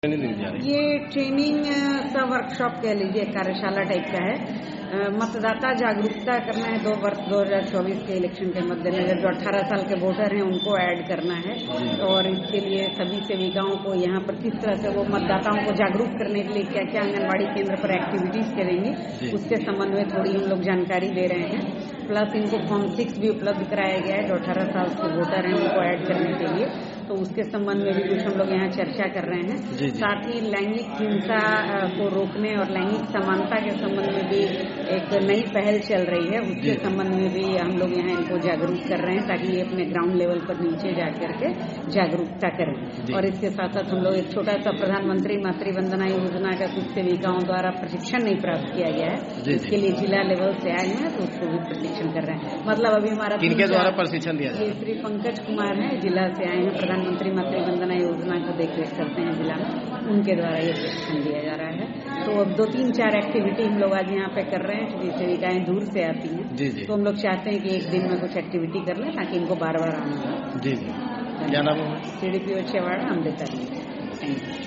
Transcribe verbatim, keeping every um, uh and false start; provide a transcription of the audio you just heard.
ये ट्रेनिंग सा वर्कशॉप कह लीजिए, कार्यशाला टाइप का है। मतदाता जागरूकता करना है। दो वर्ष दो हजार चौबीस के इलेक्शन के मद्देनजर जो अठारह साल के वोटर हैं उनको ऐड करना है और इसके लिए सभी सेविकाओं को यहाँ पर किस तरह से वो मतदाताओं को जागरूक करने के लिए क्या क्या आंगनबाड़ी केंद्र पर एक्टिविटीज करेंगे उसके संबंध में थोड़ी हम लोग जानकारी दे रहे हैं। प्लस इनको फॉर्म सिक्स भी उपलब्ध कराया गया है जो अठारह साल के वोटर हैं उनको ऐड करने के लिए, तो उसके संबंध में भी कुछ हम लोग यहाँ चर्चा कर रहे हैं। साथ ही लैंगिक हिंसा को रोकने और लैंगिक समानता के संबंध में भी एक नई पहल चल रही है, उसके संबंध में भी हम लोग यहाँ इनको जागरूक कर रहे हैं ताकि ये अपने ग्राउंड लेवल पर नीचे जाकर के जागरूकता करें। और इसके साथ साथ हम लोग एक छोटा सा प्रधानमंत्री मातृ वंदना योजना का कुछ सेविकाओं द्वारा प्रशिक्षण नहीं प्राप्त किया गया है, इसके लिए जिला लेवल से आए हैं तो उसको भी प्रशिक्षण कर रहे हैं। मतलब अभी हमारा किनके द्वारा प्रशिक्षण दिया ये श्री पंकज कुमार है, जिला से आए हैं, प्रधानमंत्री मातृ वंदना योजना को देखरेख करते हैं जिला में, उनके द्वारा ये प्रशिक्षण दिया जा रहा है। तो अब दो तीन चार एक्टिविटी हम लोग आज यहाँ पे कर रहे हैं क्योंकि सेविकाएं दूर से आती हैं, जी जी। तो हम लोग चाहते हैं कि एक दिन में कुछ एक्टिविटी कर लें ताकि इनको बार बार आना हो। जी जी। क्या नाम है? C D P O Chhewara Amrita. Thank you.